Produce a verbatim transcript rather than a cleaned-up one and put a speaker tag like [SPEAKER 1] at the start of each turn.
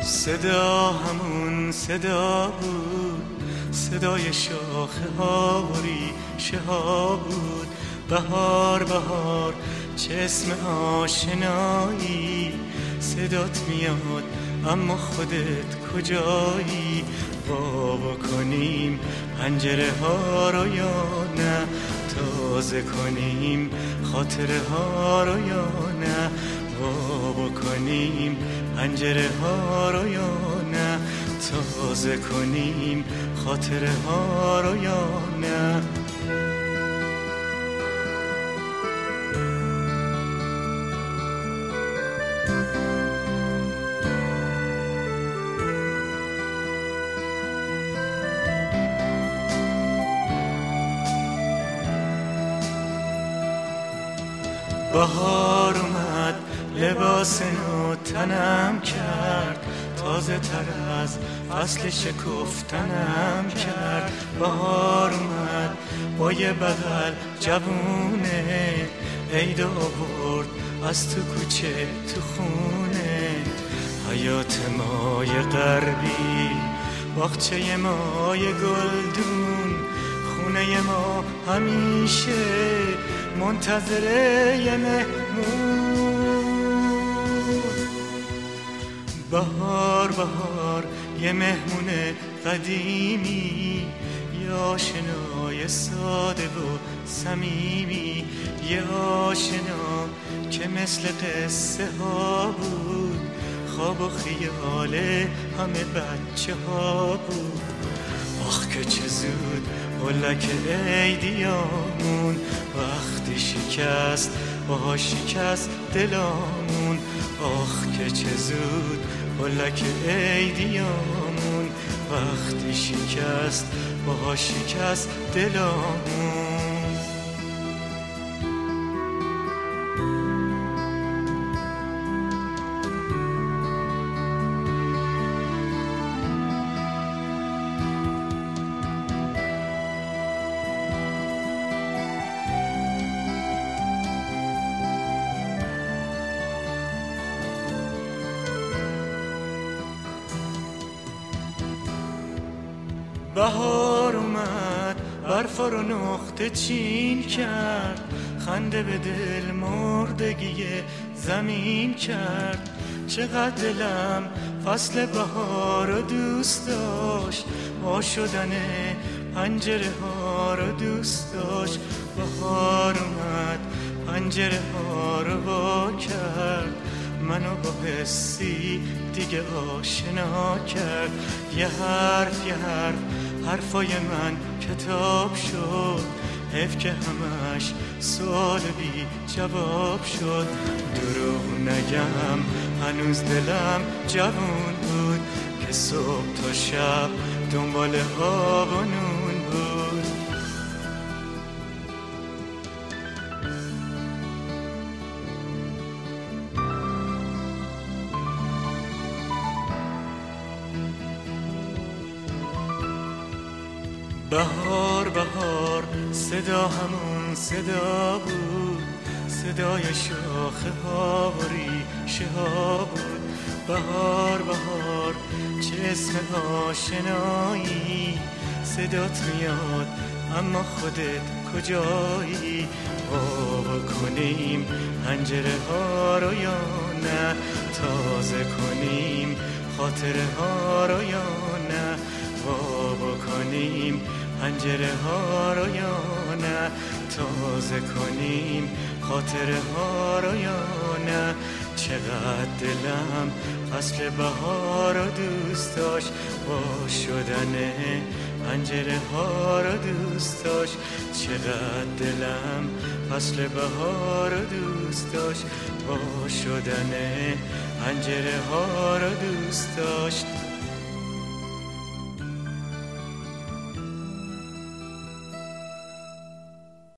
[SPEAKER 1] صدا همون صدا بود، صدای شاخه ها و ریشه ها بود. بهار بهار چه اسم آشنایی، صدات میاد اما خودت کجایی؟ وا بکنیم پنجره ها رو یا نه، تازه کنیم خاطره ها رو یا نه؟ وا بکنیم پنجره ها رو یا نه، تازه کنیم خاطره ها رو یا نه؟ بهار اومد لباس نو تنم کرد، تازه تر از فصل شکفتنم کرد. بهار اومد با یه بغل جوونه، عید آورد از تو کوچه تو خونه. حیات مای غربی، باغچه مای گلدون، خونه ما همیشه منتظره یه مهمون. بهار بهار یه مهمون قدیمی، یه آشنای ساده و صمیمی، یه آشنا که مثل قصه ها بود، خواب و خیال همه بچه ها بود. آخ که چه زود هلک عیدیامون، وقتی شکست باها شکست دلامون. آخ که چه زود هلک عیدیامون، وقتی شکست باها شکست دلامون. بهار اومد برف رو نقطه چین کرد، خنده به دل مردگی زمین کرد. چقدر دلم فصل بهار رو دوست داشت، وا شدن پنجره ها رو دوست داشت. بهار اومد پنجره ها رو وا کرد، منو با حسی دیگه آشنا کرد. یه حرف یه حرف حرفای من کتاب شد، حیف که همش سوال بی جواب شد. دروغ نگم هنوز دلم جوون بود، که صبح تا شب دنبال آب و نون بود. بهار بهار صدا همون صدا بود، صدای شاخه ها و ریشه ها بود. بهار بهار چه اسم آشنایی، صدات میاد اما خودت کجایی؟ وا کنیم پنجره ها رو یا نه، تازه کنیم خاطره ها رو یا نه؟ وا بکنیم پنجره ها رو یا نه، تازه کنیم خاطره ها رو یا نه؟ چقدر دلم فصل بهار رو دوست داشت، وا شدن پنجره ها رو دوست داشت. چقدر دلم فصل بهار رو دوست داشت، وا شدن پنجره ها رو دوست داشت.